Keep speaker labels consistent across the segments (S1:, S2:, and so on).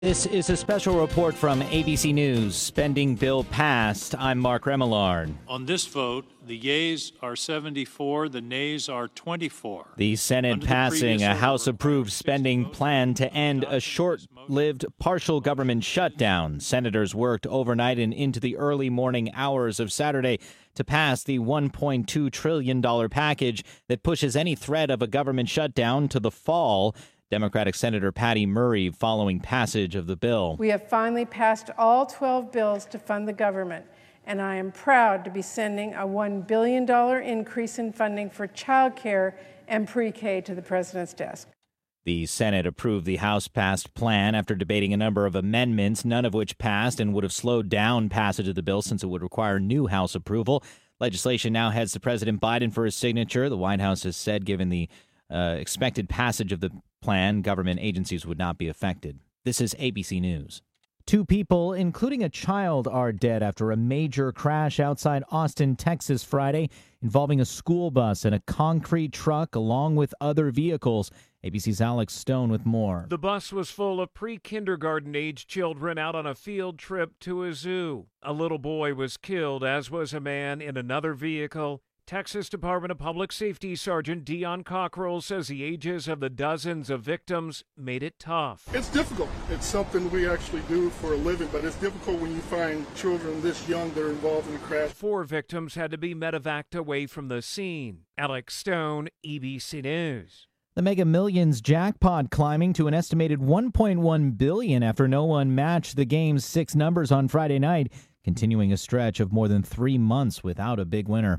S1: This is a special report from ABC News. Spending bill passed. I'm Mark Remillard.
S2: On this vote, the yeas are 74, the nays are 24.
S1: The Senate passing a House-approved spending plan to end a short-lived partial government shutdown. Senators worked overnight and into the early morning hours of Saturday to pass the $1.2 trillion package that pushes any threat of a government shutdown to the fall. Democratic Senator Patty Murray following passage of the bill.
S3: We have finally passed all 12 bills to fund the government, and I am proud to be sending a $1 billion increase in funding for child care and pre-K to the president's desk.
S1: The Senate approved the House-passed plan after debating a number of amendments, none of which passed and would have slowed down passage of the bill since it would require new House approval. Legislation now heads to President Biden for his signature. The White House has said, given the expected passage of the plan, government agencies would not be affected. This is ABC News. 2 people, including a child, are dead after a major crash outside Austin, Texas, Friday, involving a school bus and a concrete truck along with other vehicles. ABC's Alex Stone with more.
S4: The bus was full of pre-kindergarten age children out on a field trip to a zoo. A little boy was killed, as was a man in another vehicle. Texas Department of Public Safety Sergeant Dion Cockrell says the ages of the dozens of victims made it tough.
S5: It's difficult. It's something we actually do for a living, but it's difficult when you find children this young that are involved in a crash.
S4: 4 victims had to be medevaced away from the scene. Alex Stone, ABC News.
S1: The Mega Millions jackpot climbing to an estimated $1.1 billion after no one matched the game's 6 numbers on Friday night, continuing a stretch of more than 3 months without a big winner.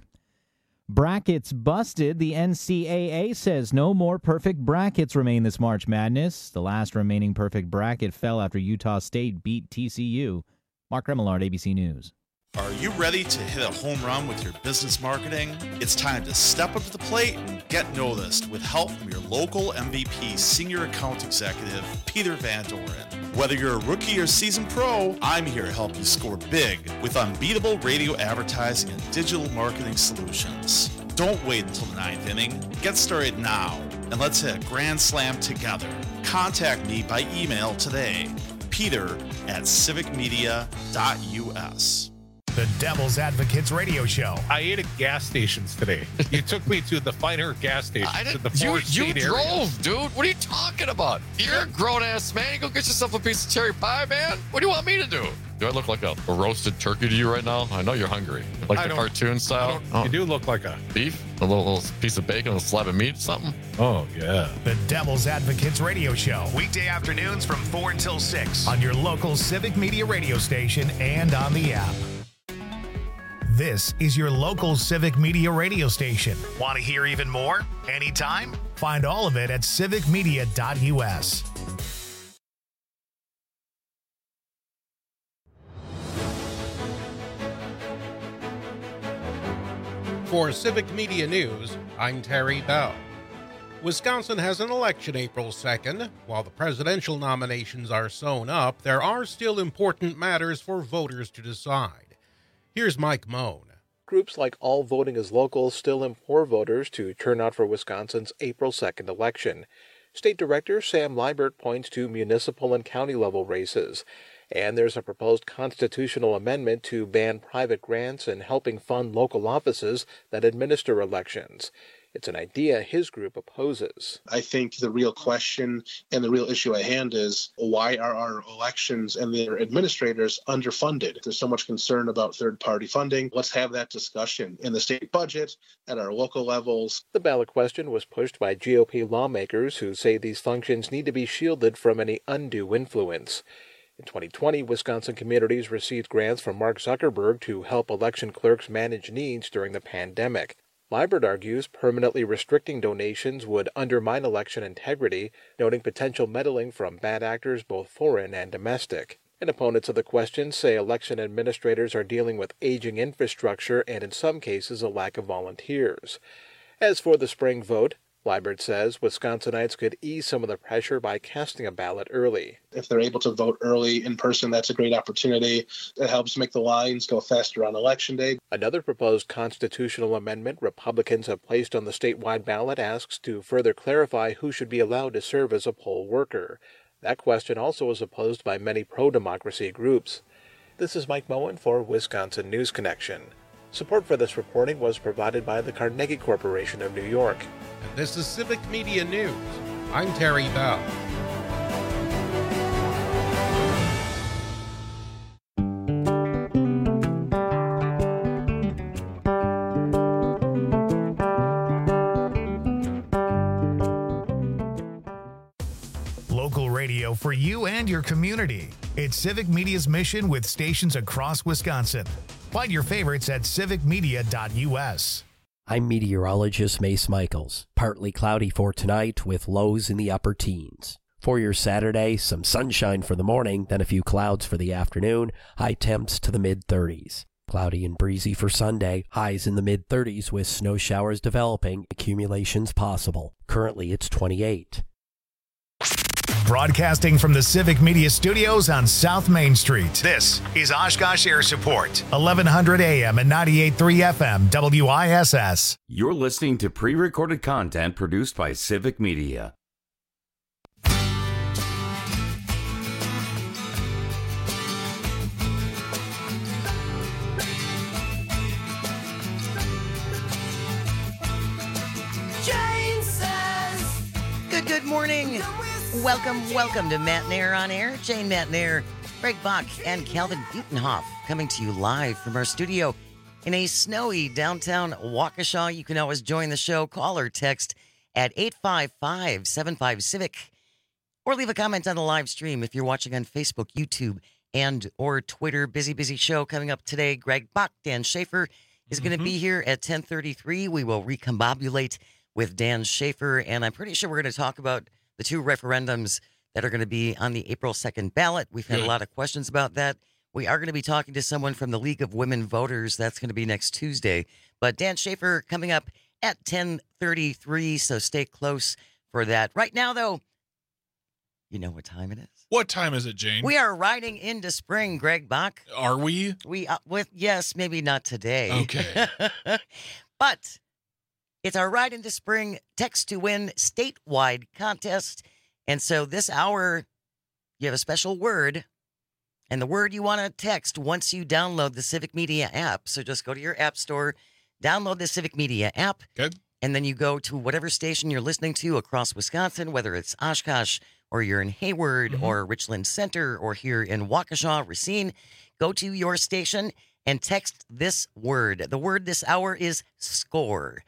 S1: Brackets busted. The NCAA says no more perfect brackets remain this March Madness. The last remaining perfect bracket fell after Utah State beat TCU. Mark Remillard, ABC News.
S6: Are you ready to hit a home run with your business marketing? It's time to step up to the plate and get noticed with help from your local MVP Senior Account Executive, Peter Van Doren. Whether you're a rookie or seasoned pro, I'm here to help you score big with unbeatable radio advertising and digital marketing solutions. Don't wait until the 9th inning. Get started now, and let's hit a grand slam together. Contact me by email today, peter@civicmedia.us.
S7: The Devil's Advocates radio show.
S8: I ate at gas stations today. You took me to the finer gas stations.
S9: You drove, dude. What are you talking about? You're a grown-ass man. You go get yourself a piece of cherry pie, man. What do you want me to do? Do I look like a roasted turkey to you right now? I know you're hungry. Like the cartoon style?
S8: You do look like a...
S9: Beef? A little piece of bacon, a slab of meat, something?
S8: Oh, yeah.
S7: The Devil's Advocates radio show. Weekday afternoons from 4 until 6 on your local Civic Media radio station and on the app. This is your local Civic Media radio station. Want to hear even more? Anytime? Find all of it at civicmedia.us.
S8: For Civic Media News, I'm Terry Bell. Wisconsin has an election April 2nd. While the presidential nominations are sewn up, there are still important matters for voters to decide. Here's Mike Moan.
S10: Groups like All Voting is Local still implore voters to turn out for Wisconsin's April 2nd election. State Director Sam Liebert points to municipal and county level races. And there's a proposed constitutional amendment to ban private grants and helping fund local offices that administer elections. It's an idea his group opposes.
S11: I think the real question and the real issue at hand is, why are our elections and their administrators underfunded? There's so much concern about third-party funding. Let's have that discussion in the state budget, at our local levels.
S10: The ballot question was pushed by GOP lawmakers who say these functions need to be shielded from any undue influence. In 2020, Wisconsin communities received grants from Mark Zuckerberg to help election clerks manage needs during the pandemic. Liebert argues permanently restricting donations would undermine election integrity, noting potential meddling from bad actors both foreign and domestic. And opponents of the question say election administrators are dealing with aging infrastructure and in some cases a lack of volunteers. As for the spring vote, Liebert says Wisconsinites could ease some of the pressure by casting a ballot early.
S11: If they're able to vote early in person, that's a great opportunity. It helps make the lines go faster on Election Day.
S10: Another proposed constitutional amendment Republicans have placed on the statewide ballot asks to further clarify who should be allowed to serve as a poll worker. That question also was opposed by many pro-democracy groups. This is Mike Moen for Wisconsin News Connection. Support for this reporting was provided by the Carnegie Corporation of New York.
S8: And this is Civic Media News. I'm Terry Bell.
S7: Local radio for you and your community. It's Civic Media's mission with stations across Wisconsin. Find your favorites at civicmedia.us.
S12: I'm meteorologist Mace Michaels. Partly cloudy for tonight with lows in the upper teens. For your Saturday, some sunshine for the morning, then a few clouds for the afternoon, high temps to the mid-30s. Cloudy and breezy for Sunday, highs in the mid-30s with snow showers developing, accumulations possible. Currently it's 28.
S7: Broadcasting from the Civic Media Studios on South Main Street. This is Oshkosh Air Support, 1100 AM and 98.3 FM, WISS.
S13: You're listening to pre-recorded content produced by Civic Media.
S14: Jane says, Good morning. Welcome to Matnair on Air. Jane Matnair, Greg Bach, and Calvin Butenhoff coming to you live from our studio in a snowy downtown Waukesha. You can always join the show. Call or text at 855-75-CIVIC or leave a comment on the live stream if you're watching on Facebook, YouTube, and or Twitter. Busy show coming up today. Greg Bach, Dan Schaefer is going to be here at 10:33. We will recombobulate with Dan Schaefer, and I'm pretty sure we're going to talk about the two referendums that are going to be on the April 2nd ballot. We've had a lot of questions about that. We are going to be talking to someone from the League of Women Voters. That's going to be next Tuesday. But Dan Schaefer coming up at 10:33, so stay close for that. Right now, though, you know what time it is?
S15: What time is it, Jane?
S14: We are riding into spring, Greg Bach.
S15: Are we?
S14: Yes, maybe not today.
S15: Okay.
S14: But it's our Ride into Spring Text to Win statewide contest. And so this hour, you have a special word. And the word you want to text once you download the Civic Media app. So just go to your app store, download the Civic Media app.
S15: Good.
S14: And then you go to whatever station you're listening to across Wisconsin, whether it's Oshkosh or you're in Hayward or Richland Center or here in Waukesha, Racine. Go to your station and text this word. The word this hour is SCORE.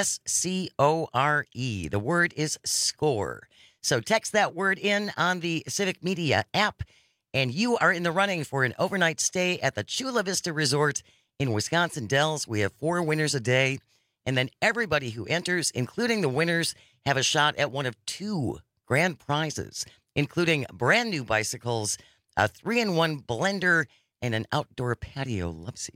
S14: SCORE. The word is SCORE. So text that word in on the Civic Media app, and you are in the running for an overnight stay at the Chula Vista Resort in Wisconsin Dells. We have 4 winners a day, and then everybody who enters, including the winners, have a shot at one of 2 grand prizes, including brand new bicycles, a 3-in-1 blender, and an outdoor patio love seat.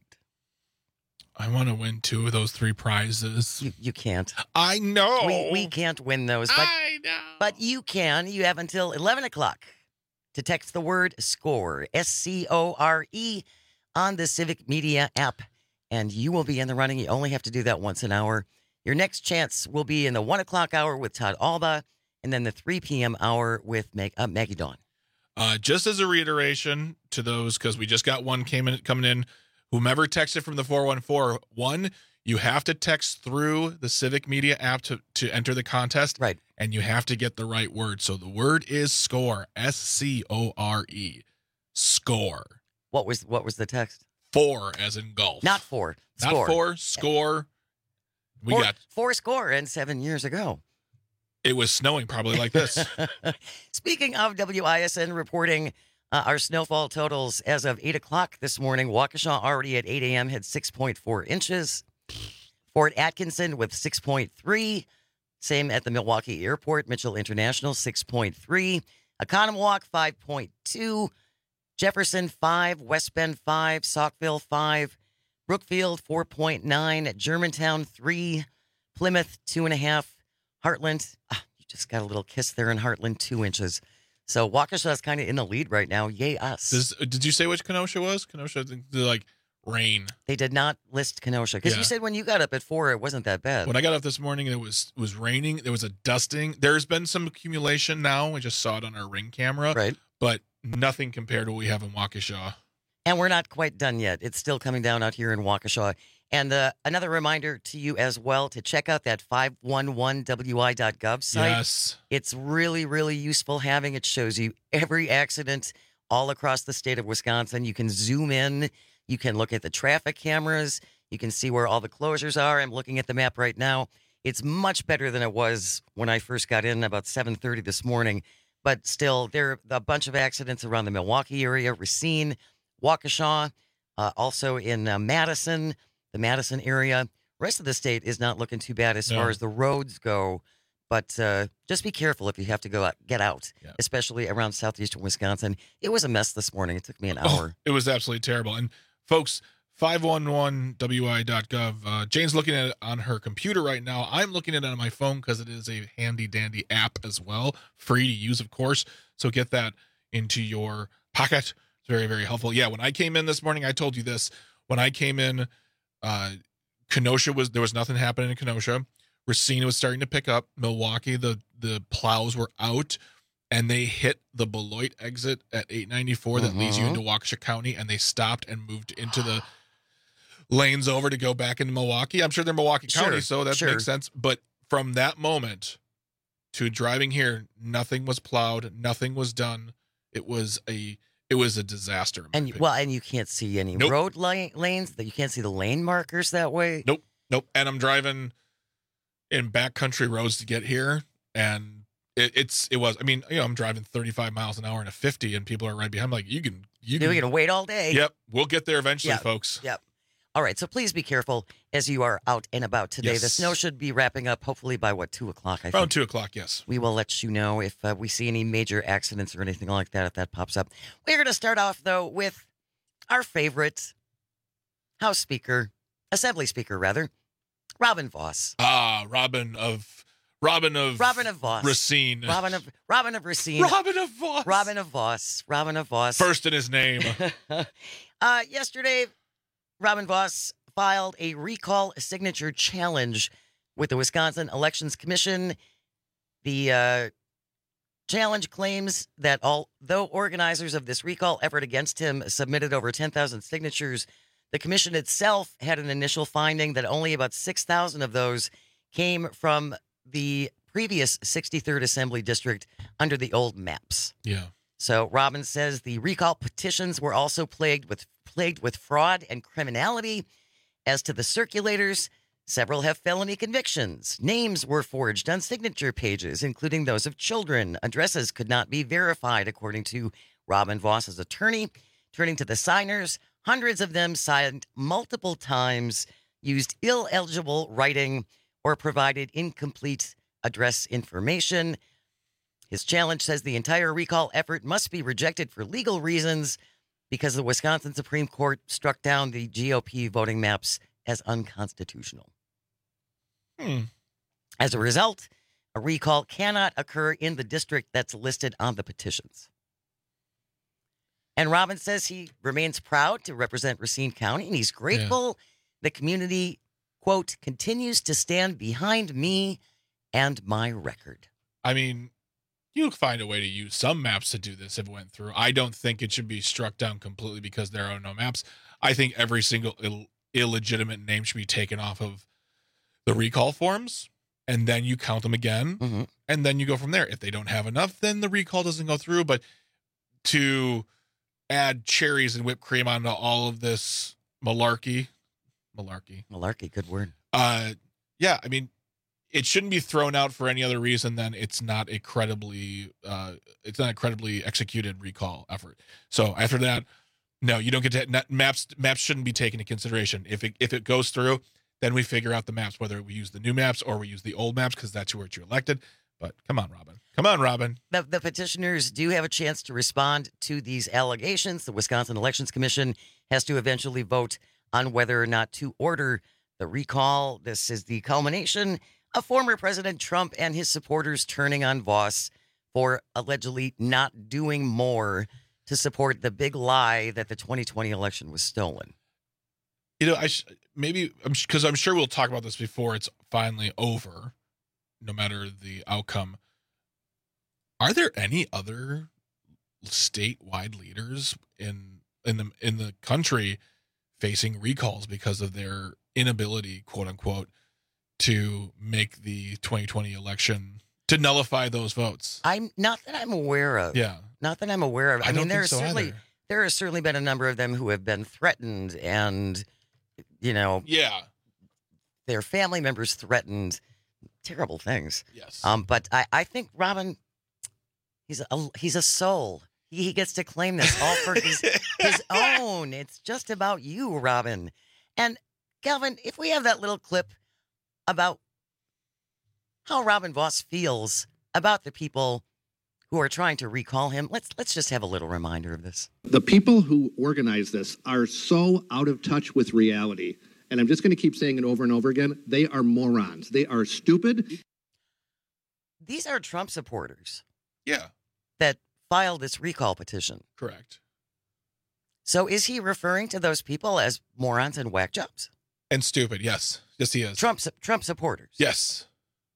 S15: I want to win 2 of those 3 prizes.
S14: You can't.
S15: I know.
S14: We can't win those. But,
S15: I know.
S14: But you can. You have until 11 o'clock to text the word SCORE, SCORE, on the Civic Media app, and you will be in the running. You only have to do that once an hour. Your next chance will be in the 1 o'clock hour with Todd Alba, and then the 3 p.m. hour with Maggie Dawn.
S15: Just as a reiteration to those, because we just got one coming in, whomever texted from the 414, you have to text through the Civic Media app to enter the contest.
S14: Right.
S15: And you have to get the right word. So the word is SCORE, SCORE. SCORE.
S14: What was the text?
S15: 4 as in golf.
S14: Not 4.
S15: Not
S14: Score.
S15: 4, SCORE. We got
S14: 4 score and 7 years ago.
S15: It was snowing probably like this.
S14: Speaking of WISN reporting our snowfall totals as of 8 o'clock this morning, Waukesha already at 8 a.m. had 6.4 inches. Fort Atkinson with 6.3. Same at the Milwaukee Airport. Mitchell International, 6.3. Oconomowoc, 5.2. Jefferson, 5. West Bend, 5. Saukville, 5. Brookfield, 4.9. Germantown, 3. Plymouth, 2.5. Heartland, you just got a little kiss there in Heartland, 2 inches. So Waukesha is kind of in the lead right now. Yay us.
S15: Did you say which Kenosha was? Kenosha, like rain.
S14: They did not list Kenosha because you said when you got up at 4, it wasn't that bad.
S15: When I got up this morning, it was raining. There was a dusting. There's been some accumulation now. We just saw it on our ring camera.
S14: Right.
S15: But nothing compared to what we have in Waukesha.
S14: And we're not quite done yet. It's still coming down out here in Waukesha. And another reminder to you as well to check out that 511wi.gov site.
S15: Yes.
S14: It's really, really useful having. It shows you every accident all across the state of Wisconsin. You can zoom in. You can look at the traffic cameras. You can see where all the closures are. I'm looking at the map right now. It's much better than it was when I first got in about 7:30 this morning. But still, there are a bunch of accidents around the Milwaukee area, Racine, Waukesha, also in Madison, the Madison area. Rest of the state is not looking too bad as far as the roads go. But just be careful if you have to go out, get out, especially around southeastern Wisconsin. It was a mess this morning. It took me an hour.
S15: It was absolutely terrible. And folks, 511wi.gov. Jane's looking at it on her computer right now. I'm looking at it on my phone because it is a handy-dandy app as well. Free to use, of course. So get that into your pocket. It's very, very helpful. Yeah, when I came in this morning, I told you this. When I came in, Kenosha there was nothing happening in Kenosha. Racine was starting to pick up. Milwaukee, the plows were out. And they hit the Beloit exit at 894 that leads you into Waukesha County, and they stopped and moved into the lanes over to go back into Milwaukee. I'm sure they're Milwaukee County, so that makes sense. But from that moment to driving here, nothing was plowed, nothing was done. It was a disaster.
S14: And you can't see any road lanes. That you can't see the lane markers that way.
S15: Nope. And I'm driving in backcountry roads to get here, and I'm driving 35 miles an hour in a 50, and people are right behind. I'm like, you're
S14: gonna wait all day.
S15: Yep, we'll get there eventually, folks.
S14: Yep. All right, so please be careful as you are out and about today.
S15: Yes.
S14: The snow should be wrapping up hopefully by 2 o'clock. I think.
S15: Around 2 o'clock, yes.
S14: We will let you know if we see any major accidents or anything like that if that pops up. We're going to start off though with our favorite Assembly Speaker, Robin Vos.
S15: Robin of
S14: Vos.
S15: Racine.
S14: Robin of Racine.
S15: Robin of Vos. First in his name.
S14: Yesterday, Robin Vos filed a recall signature challenge with the Wisconsin Elections Commission. The challenge claims that although organizers of this recall effort against him submitted over 10,000 signatures, the commission itself had an initial finding that only about 6,000 of those came from the previous 63rd Assembly District under the old maps.
S15: Yeah.
S14: So Robin says the recall petitions were also plagued with fraud and criminality. As to the circulators, several have felony convictions. Names were forged on signature pages, including those of children. Addresses could not be verified, according to Robin Vos's attorney. Turning to the signers, hundreds of them signed multiple times, used illegible writing, or provided incomplete address information. His challenge says the entire recall effort must be rejected for legal reasons because the Wisconsin Supreme Court struck down the GOP voting maps as unconstitutional. As a result, a recall cannot occur in the district that's listed on the petitions. And Robin says he remains proud to represent Racine County, and he's grateful the community, quote, continues to stand behind me and my record.
S15: I mean, you find a way to use some maps to do this if it went through. I don't think it should be struck down completely because there are no maps. I think every single illegitimate name should be taken off of the recall forms, and then you count them again, and then you go from there. If they don't have enough, then the recall doesn't go through. But to add cherries and whipped cream onto all of this malarkey,
S14: good word.
S15: Yeah, I mean, it shouldn't be thrown out for any other reason than it's not a credibly executed recall effort. So after that, no, you don't get to maps. Maps shouldn't be taken into consideration. If it goes through, then we figure out the maps, whether we use the new maps or we use the old maps because that's where you elected. But come on, Robin.
S14: The petitioners do have a chance to respond to these allegations. The Wisconsin Elections Commission has to eventually vote on whether or not to order the recall. This is the culmination of former President Trump and his supporters turning on Vos for allegedly not doing more to support the big lie that the 2020 election was stolen.
S15: You know, because I'm sure we'll talk about this before it's finally over, no matter the outcome. Are there any other statewide leaders in the country facing recalls because of their inability, quote unquote, to make the 2020 election, to nullify those votes?
S14: Not that I'm aware of.
S15: Yeah.
S14: Not that I'm aware of. I mean,
S15: don't think so either.
S14: There has certainly been a number of them who have been threatened and,
S15: yeah,
S14: their family members threatened. Terrible things.
S15: Yes.
S14: But I think Robin, he's a soul. He gets to claim this all for his own. It's just about you, Robin. And Calvin, if we have that little clip about how Robin Vos feels about the people who are trying to recall him, let's just have a little reminder of this.
S16: The people who organize this are so out of touch with reality. And I'm just going to keep saying it over and over again. They are morons. They are stupid.
S14: These are Trump supporters.
S15: Yeah.
S14: That filed this recall petition.
S15: Correct.
S14: So is he referring to those people as morons and whack jobs?
S15: And stupid, yes. Yes, he is.
S14: Trump supporters.
S15: Yes.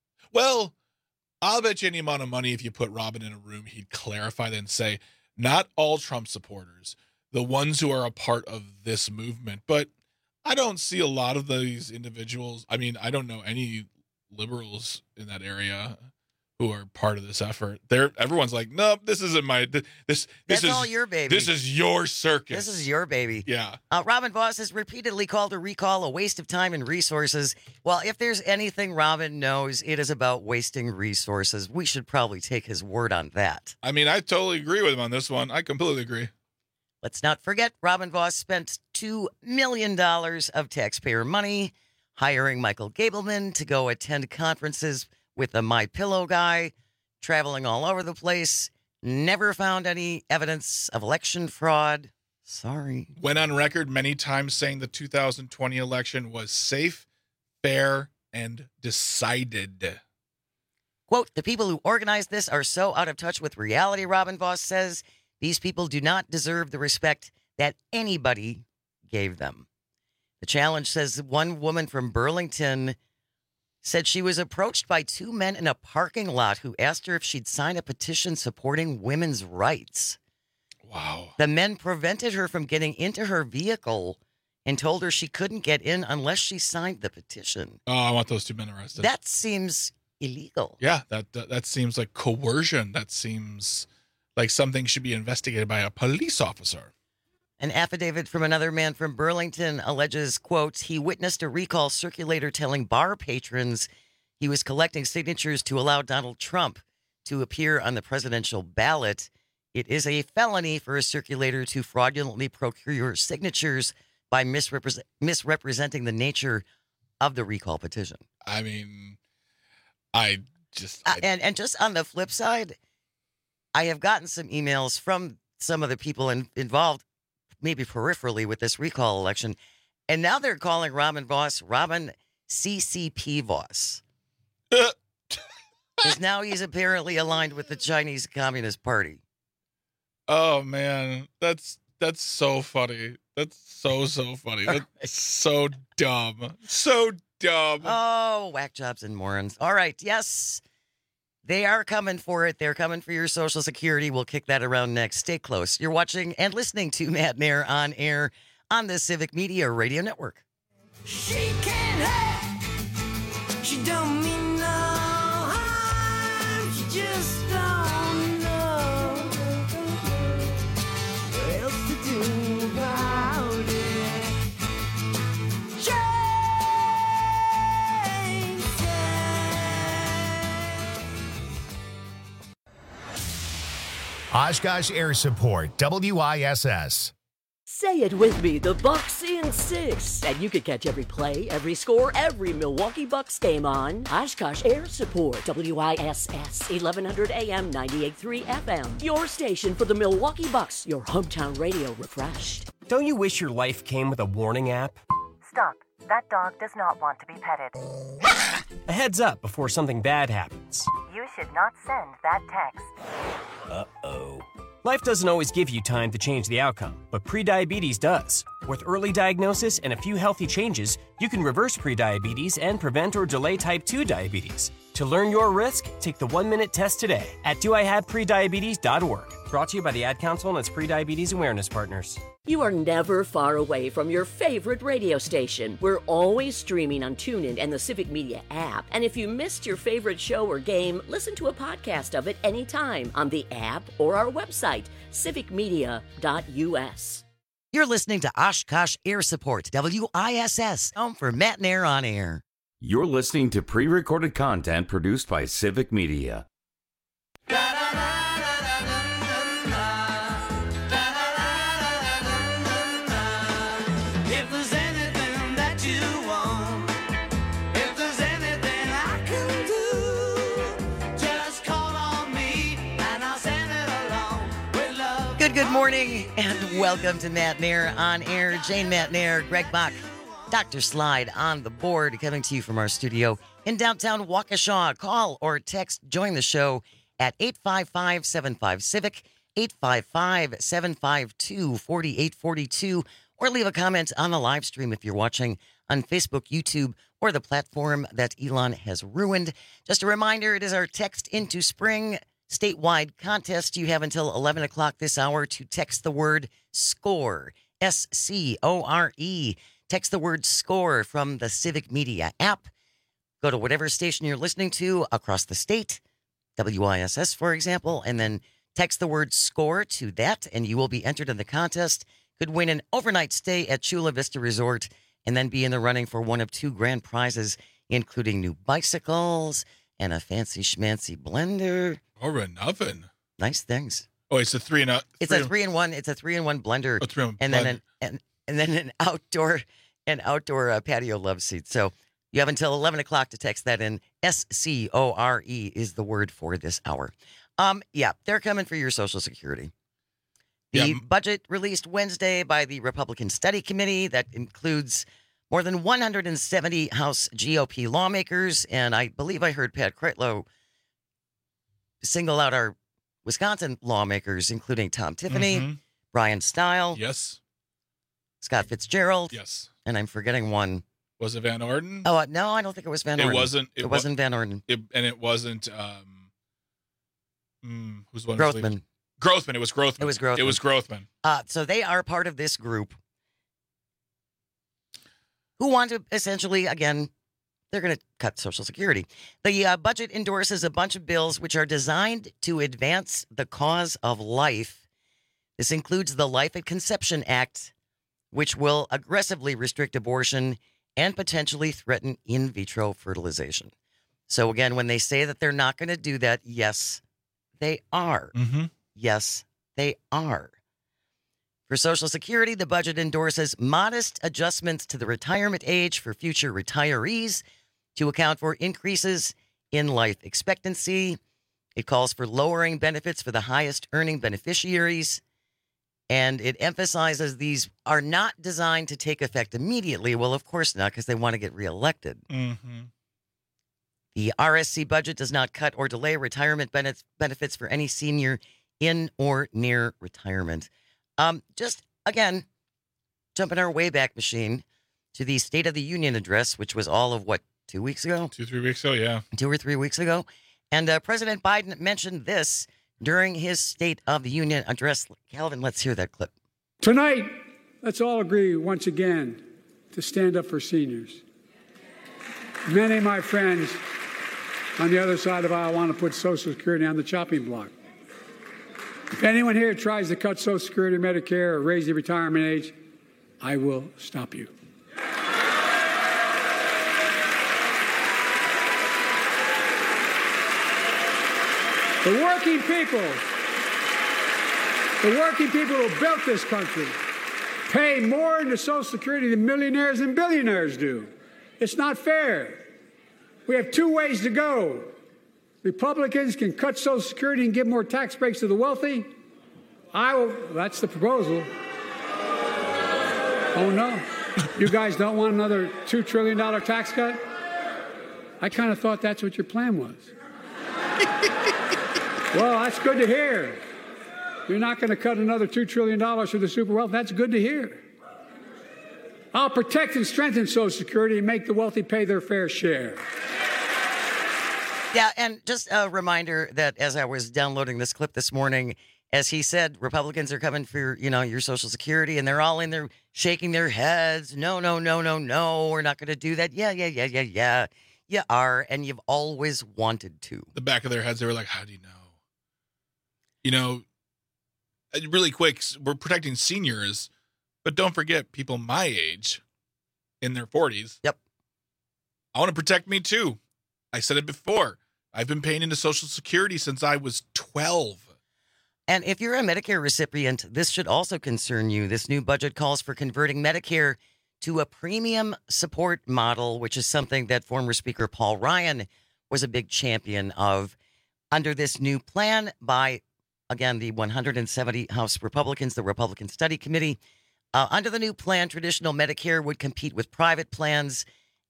S15: Well, I'll bet you any amount of money if you put Robin in a room, he'd clarify that and say, not all Trump supporters, the ones who are a part of this movement. But I don't see a lot of these individuals. I mean, I don't know any liberals in that area who are part of this effort. Everyone's like, nope, this isn't my, this
S14: That's
S15: is
S14: all your baby.
S15: This is your circus.
S14: This is your baby.
S15: Yeah.
S14: Robin Vos has repeatedly called a recall a waste of time and resources. Well, if there's anything Robin knows, it is about wasting resources. We should probably take his word on that.
S15: I mean, I totally agree with him on this one. I completely agree.
S14: Let's not forget, Robin Vos spent $2 million of taxpayer money hiring Michael Gableman to go attend conferences with the MyPillow guy, traveling all over the place, never found any evidence of election fraud. Sorry.
S15: Went on record many times saying the 2020 election was safe, fair, and decided.
S14: Quote, the people who organized this are so out of touch with reality, Robin Vos says. These people do not deserve the respect that anybody gave them. The Challenge says one woman from Burlington said she was approached by two men in a parking lot who asked her if she'd sign a petition supporting women's rights.
S15: Wow.
S14: The men prevented her from getting into her vehicle and told her she couldn't get in unless she signed the petition.
S15: Oh, I want those two men arrested.
S14: That seems illegal.
S15: Yeah, that seems like coercion. That seems like something should be investigated by a police officer.
S14: An affidavit from another man from Burlington alleges, quote, he witnessed a recall circulator telling bar patrons he was collecting signatures to allow Donald Trump to appear on the presidential ballot. It is a felony for a circulator to fraudulently procure signatures by misrepresenting the nature of the recall petition.
S15: I mean,
S14: and just on the flip side, I have gotten some emails from some of the people involved, maybe peripherally, with this recall election, and now they're calling Robin Vos Robin CCP Vos. Because now he's apparently aligned with the Chinese Communist Party.
S15: Oh man, that's so funny. That's so funny. That's so dumb. So dumb.
S14: Oh, whack jobs and morons. All right, yes. They are coming for it. They're coming for your Social Security. We'll kick that around next. Stay close. You're watching and listening to Matt Nair on air on the Civic Media Radio Network.
S17: She can't have. She don't mean no harm. She just don't know what else to do about it.
S7: Oshkosh Air Support, WISS.
S18: Say it with me, the Bucks in 6. And you can catch every play, every score, every Milwaukee Bucks game on Oshkosh Air Support, WISS, 1100 AM, 98.3 FM. Your station for the Milwaukee Bucks, your hometown radio refreshed.
S19: Don't you wish your life came with a warning app?
S20: Stop. That dog does not want to be petted.
S19: A heads up before something bad happens.
S20: You should not send that text.
S19: Uh-oh. Life doesn't always give you time to change the outcome, but prediabetes does. With early diagnosis and a few healthy changes, you can reverse prediabetes and prevent or delay type 2 diabetes. To learn your risk, take the 1-minute test today at doihaveprediabetes.org. Brought to you by the Ad Council and its prediabetes awareness partners.
S18: You are never far away from your favorite radio station. We're always streaming on TuneIn and the Civic Media app. And if you missed your favorite show or game, listen to a podcast of it anytime on the app or our website, civicmedia.us.
S14: You're listening to Oshkosh Air Support, WISS, home for Matt and Air on Air.
S13: You're listening to pre-recorded content produced by Civic Media.
S17: If there's anything that you want, if there's anything I can do, just call on me and I'll send it along with love.
S14: Good morning, and welcome to Matt and Air on Air. Jane Matt and Air, Greg Bach, Dr. Slide on the board, coming to you from our studio in downtown Waukesha. Call or text, join the show at 855-75-CIVIC, 855-752-4842, or leave a comment on the live stream if you're watching on Facebook, YouTube, or the platform that Elon has ruined. Just a reminder, it is our Text into Spring statewide contest. You have until 11 o'clock this hour to text the word SCORE, S-C-O-R-E. Text the word SCORE from the Civic Media app. Go to whatever station you're listening to across the state, WISS, for example, and then text the word SCORE to that, and you will be entered in the contest. Could win an overnight stay at Chula Vista Resort, and then be in the running for one of 2 grand prizes, including new bicycles and a fancy schmancy blender.
S15: Or nothing.
S14: Nice things.
S15: Oh, it's a 3-in-1.
S14: It's a 3-in-1. It's a 3-in-1 blender.
S15: Oh, 3-in-1
S14: and
S15: blender.
S14: then and then an outdoor patio love seat. So you have until 11 o'clock to text that in. SCORE is the word for this hour. Yeah, they're coming for your Social Security. The budget released Wednesday by the Republican Study Committee that includes more than 170 House GOP lawmakers, and I believe I heard Pat Kreitlow single out our Wisconsin lawmakers, including Tom Tiffany, Brian Stile,
S15: yes,
S14: Scott Fitzgerald,
S15: yes,
S14: and I'm forgetting one.
S15: Was it Van Orden?
S14: Oh no, I don't think it was Van Orden.
S15: It
S14: wasn't Van Orden.
S15: And it wasn't. Who's one?
S14: Grothman.
S15: Grothman. It was Grothman.
S14: It was Grothman.
S15: Grothman.
S14: So they are part of this group who want to essentially, again, they're going to cut Social Security. The budget endorses a bunch of bills which are designed to advance the cause of life. This includes the Life at Conception Act, which will aggressively restrict abortion and potentially threaten in vitro fertilization. So again, when they say that they're not going to do that, yes, they are. Yes, they are. For Social Security, the budget endorses modest adjustments to the retirement age for future retirees to account for increases in life expectancy. It calls for lowering benefits for the highest earning beneficiaries. And it emphasizes these are not designed to take effect immediately. Well, of course not, because they want to get reelected. The RSC budget does not cut or delay retirement benefits for any senior in or near retirement. Just, again, jumping our Wayback Machine to the State of the Union address, which was all of, 2 weeks ago?
S15: 2-3 weeks ago, yeah.
S14: 2 or 3 weeks ago. And President Biden mentioned this during his State of the Union address. Calvin, let's hear that clip.
S21: Tonight, let's all agree once again to stand up for seniors. Many of my friends on the other side of the aisle want to put Social Security on the chopping block. If anyone here tries to cut Social Security, Medicare, or raise the retirement age, I will stop you. The working people who built this country pay more into Social Security than millionaires and billionaires do. It's not fair. We have 2 ways to go. Republicans can cut Social Security and give more tax breaks to the wealthy. That's the proposal. Oh, no. You guys don't want another $2 trillion tax cut? I kind of thought that's what your plan was. Well, that's good to hear. You're not going to cut another $2 trillion for the super wealth. That's good to hear. I'll protect and strengthen Social Security and make the wealthy pay their fair share.
S14: Yeah, and just a reminder that as I was downloading this clip this morning, as he said, Republicans are coming for, your Social Security, and they're all in there shaking their heads. No, we're not going to do that. Yeah. You are, and you've always wanted to.
S15: The back of their heads, they were like, how do you know? Really quick, we're protecting seniors, but don't forget people my age in their 40s.
S14: Yep.
S15: I want to protect me too. I said it before. I've been paying into Social Security since I was 12.
S14: And if you're a Medicare recipient, this should also concern you. This new budget calls for converting Medicare to a premium support model, which is something that former Speaker Paul Ryan was a big champion of. Under this new plan by, again, the 170 House Republicans, the Republican Study Committee, under the new plan, traditional Medicare would compete with private plans,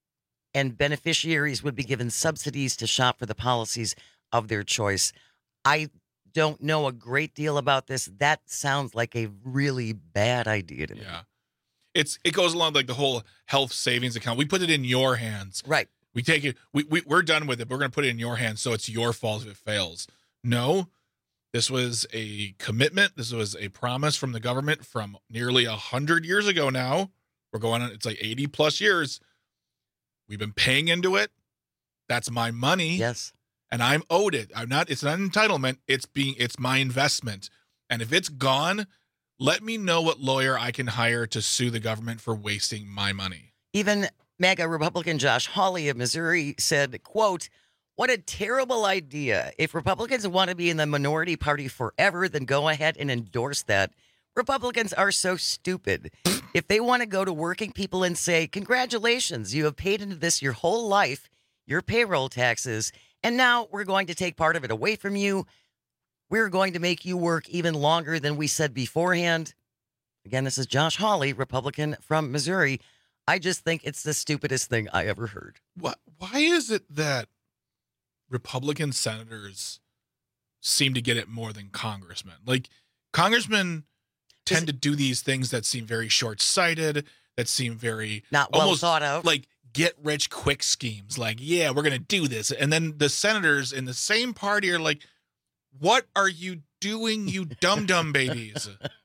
S14: and beneficiaries would be given subsidies to shop for the policies of their choice. I don't know a great deal about this. That sounds like a really bad idea to me.
S15: Yeah. It goes along like the whole health savings account. We put it in your hands.
S14: Right.
S15: We take it. We're done with it. We're going to put it in your hands, so it's your fault if it fails. No, this was a commitment. This was a promise from the government from nearly 100 years ago now. We're going on, it's like 80 plus years. We've been paying into it. That's my money.
S14: Yes.
S15: And I'm owed it. It's not an entitlement. It's my investment. And if it's gone, let me know what lawyer I can hire to sue the government for wasting my money.
S14: Even MAGA Republican Josh Hawley of Missouri said, quote, "What a terrible idea. If Republicans want to be in the minority party forever, then go ahead and endorse that. Republicans are so stupid. If they want to go to working people and say, congratulations, you have paid into this your whole life, your payroll taxes, and now we're going to take part of it away from you. We're going to make you work even longer than we said beforehand." Again, this is Josh Hawley, Republican from Missouri. I just think it's the stupidest thing I ever heard.
S15: Why is it that Republican senators seem to get it more than congressmen? Like, congressmen tend to do these things that seem very short-sighted, that seem very
S14: not well thought out,
S15: like get-rich-quick schemes. Like, yeah, we're going to do this. And then the senators in the same party are like, what are you doing, you dum-dum babies?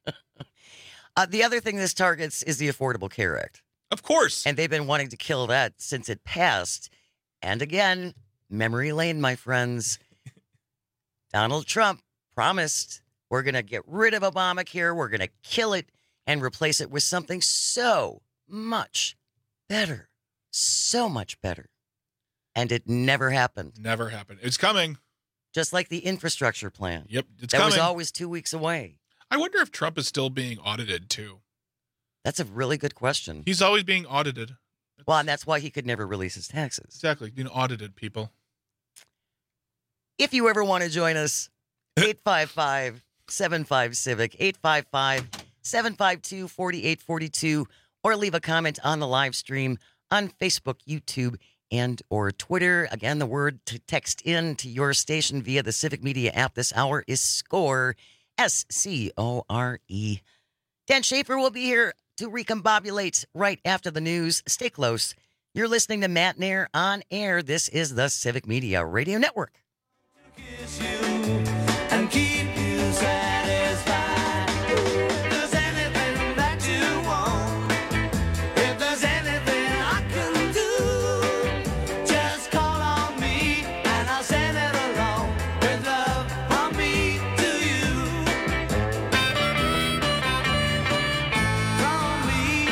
S14: The other thing this targets is the Affordable Care Act.
S15: Of course.
S14: And they've been wanting to kill that since it passed. And again, memory lane, my friends. Donald Trump promised we're going to get rid of Obamacare, we're going to kill it, and replace it with something so much better. So much better. And it never happened.
S15: Never happened. It's coming.
S14: Just like the infrastructure plan.
S15: Yep, it's
S14: that
S15: coming.
S14: was always 2 weeks away.
S15: I wonder if Trump is still being audited, too.
S14: That's a really good question.
S15: He's always being audited.
S14: Well, and that's why he could never release his taxes.
S15: Exactly. Being audited, people.
S14: If you ever want to join us, 855-75-CIVIC, 855-752-4842, or leave a comment on the live stream on Facebook, YouTube, and or Twitter. Again, the word to text in to your station via the Civic Media app this hour is SCORE, SCORE. Dan Schaefer will be here to recombobulate right after the news. Stay close. You're listening to Matt Nair on air. This is the Civic Media Radio Network.
S17: And keep you satisfied. If there's anything that you want, if there's anything I can do, just call on me and I'll send it along with love from me to you. From me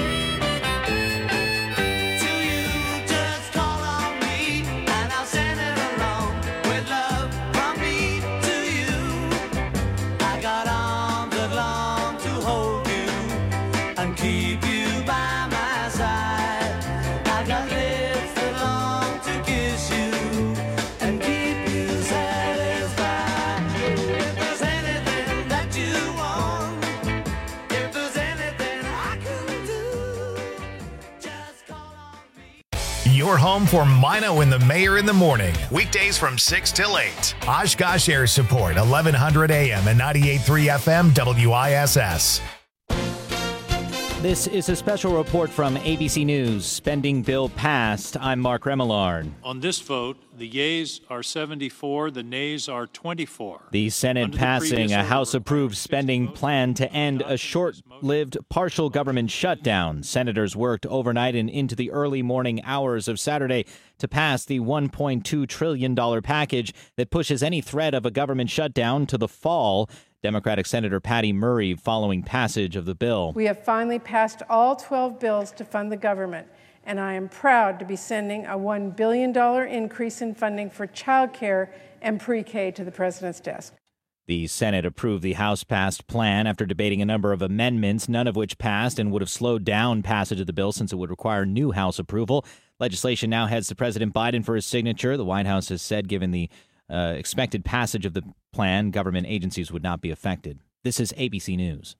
S17: to you, just call on me and I'll send it along with love from me to you. I got arms that long to hold you and keep you by my side. I got lips that long to kiss you and keep you satisfied. If there's anything that you want, if there's anything I can do, just call on me.
S7: Your home for Mino and the Mayor in the morning. Weekdays from 6 till 8. Oshkosh Air Support, 1100 AM and 98.3 FM WISS.
S1: This is a special report from ABC News. Spending bill passed. I'm Mark Remillard.
S2: On this vote, the yeas are 74, the nays are 24.
S1: The Senate passing a House-approved spending plan to end a short-lived partial government shutdown. Senators worked overnight and into the early morning hours of Saturday to pass the $1.2 trillion package that pushes any threat of a government shutdown to the fall. Democratic Senator Patty Murray following passage of the bill.
S3: We have finally passed all 12 bills to fund the government, and I am proud to be sending a $1 billion increase in funding for child care and pre-K to the President's desk.
S1: The Senate approved the House-passed plan after debating a number of amendments, none of which passed and would have slowed down passage of the bill since it would require new House approval. Legislation now heads to President Biden for his signature. The White House has said, given the expected passage of the plan, government agencies would not be affected. This is ABC News.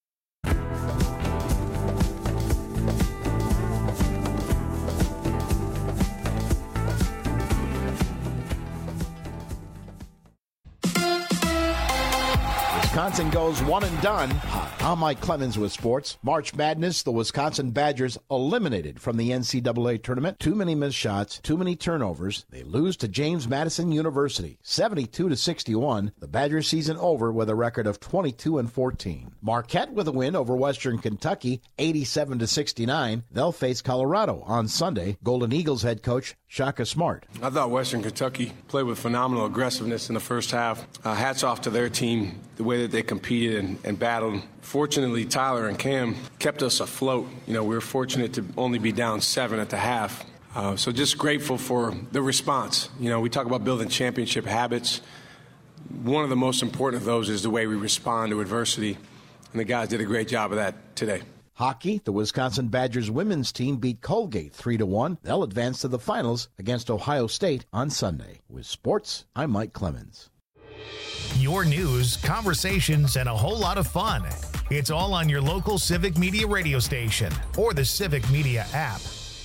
S22: Wisconsin goes one and done. I'm Mike Clemens with sports. March Madness, the Wisconsin Badgers eliminated from the NCAA tournament. Too many missed shots, too many turnovers. They lose to James Madison University, 72-61. The Badgers season over with a record of 22-14. Marquette with a win over Western Kentucky, 87-69. They'll face Colorado on Sunday. Golden Eagles head coach Shaka Smart.
S23: I thought Western Kentucky played with phenomenal aggressiveness in the first half. Hats off to their team, the way that they competed and battled. Fortunately, Tyler and Cam kept us afloat. You know, we were fortunate to only be down 7 at the half. So just grateful for the response. You know, we talk about building championship habits. One of the most important of those is the way we respond to adversity. And the guys did a great job of that today.
S22: Hockey, the Wisconsin Badgers women's team beat Colgate 3-1. They'll advance to the finals against Ohio State on Sunday. With sports, I'm Mike Clemens.
S7: Your news, conversations, and a whole lot of fun. It's all on your local Civic Media radio station or the Civic Media app.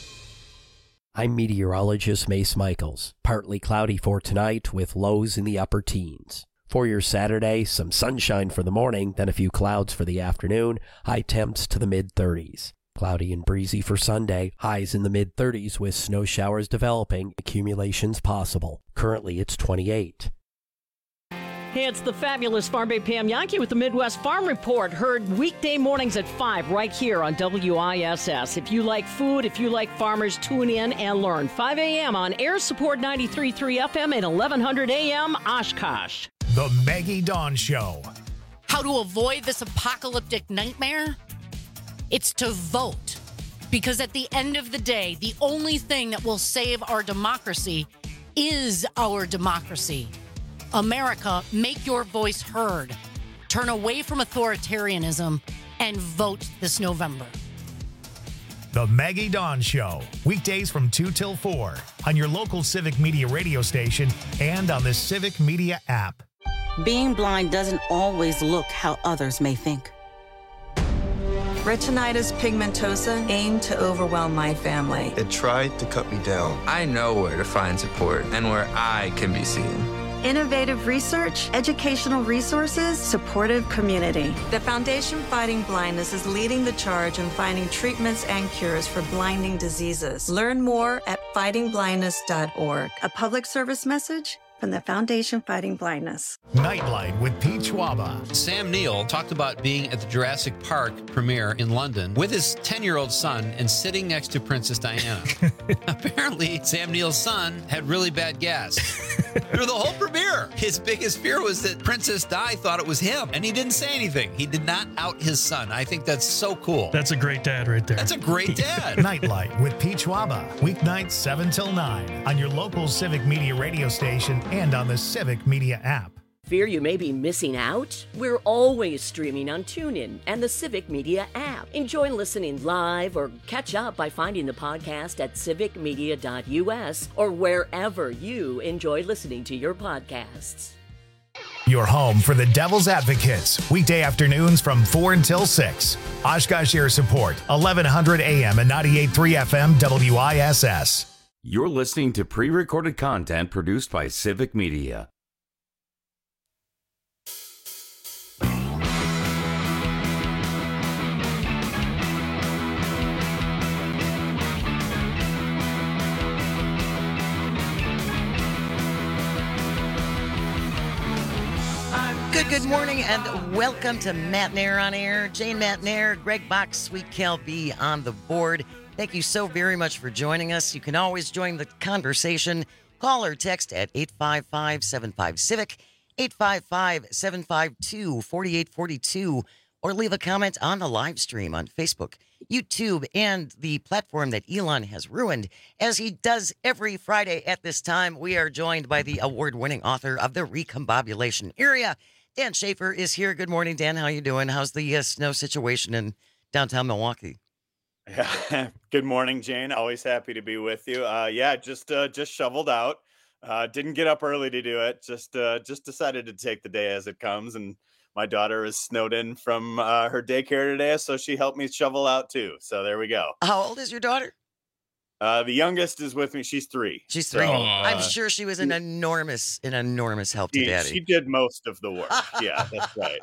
S12: I'm meteorologist Mace Michaels. Partly cloudy for tonight with lows in the upper teens. For your Saturday, some sunshine for the morning, then a few clouds for the afternoon, high temps to the mid-30s. Cloudy and breezy for Sunday, highs in the mid-30s with snow showers developing, accumulations possible. Currently, it's 28.
S18: Hey, it's the fabulous Farm Bay Pam Yankee with the Midwest Farm Report, heard weekday mornings at 5 right here on WISS. If you like food, if you like farmers, tune in and learn. 5 a.m. on Air Support 93.3 FM and 1100 a.m. Oshkosh.
S7: The Maggie Dawn Show.
S24: How to avoid this apocalyptic nightmare? It's to vote. Because at the end of the day, the only thing that will save our democracy is our democracy. America, make your voice heard. Turn away from authoritarianism and vote this November.
S7: The Maggie Dawn Show. Weekdays from 2 till 4 on your local Civic Media radio station and on the Civic Media app.
S25: Being blind doesn't always look how others may think.
S26: Retinitis pigmentosa aimed to overwhelm my family.
S27: It tried to cut me down. I know where to find support and where I can be seen.
S26: Innovative research, educational resources, supportive community. The Foundation Fighting Blindness is leading the charge in finding treatments and cures for blinding diseases. Learn more at fightingblindness.org. A public service message from the Foundation Fighting Blindness.
S7: Nightlight with Pete Schwaba.
S28: Sam Neill talked about being at the Jurassic Park premiere in London with his 10-year-old son and sitting next to Princess Diana. Apparently, Sam Neill's son had really bad gas. Through the whole premiere, his biggest fear was that Princess Di thought it was him, and he didn't say anything. He did not out his son. I think that's so cool.
S29: That's a great dad right there.
S28: That's a great dad.
S7: Nightlight with Pete Schwaba. Weeknights 7 till 9 on your local Civic Media radio station and on the Civic Media app.
S18: Fear you may be missing out? We're always streaming on TuneIn and the Civic Media app. Enjoy listening live or catch up by finding the podcast at civicmedia.us or wherever you enjoy listening to your podcasts.
S7: Your home for the Devil's Advocates. Weekday afternoons from 4 until 6. Oshkosh Air Support, 1100 AM and 98.3 FM WISS.
S13: You're listening to pre-recorded content produced by Civic Media.
S14: Good morning and welcome to Matt Nair on Air. Jane Matt Nair, Greg Bach, Sweet Cal B on the board. Thank you so very much for joining us. You can always join the conversation. Call or text at 855-75-CIVIC, 855-752-4842, or leave a comment on the live stream on Facebook, YouTube, and the platform that Elon has ruined. As he does every Friday at this time, we are joined by the award-winning author of The Recombobulation Area. Dan Schaefer is here. Good morning, Dan. How you doing? How's the snow situation in downtown Milwaukee?
S4: Good morning, Jane. Always happy to be with you. Just shoveled out. Didn't get up early to do it. Just decided to take the day as it comes. And my daughter is snowed in from her daycare today, so she helped me shovel out too. So there we go.
S14: How old is your daughter?
S4: The youngest is with me. She's 3.
S14: She's 3.
S4: So,
S14: I'm sure she was an enormous help to Daddy.
S4: She did most of the work. Yeah, that's right.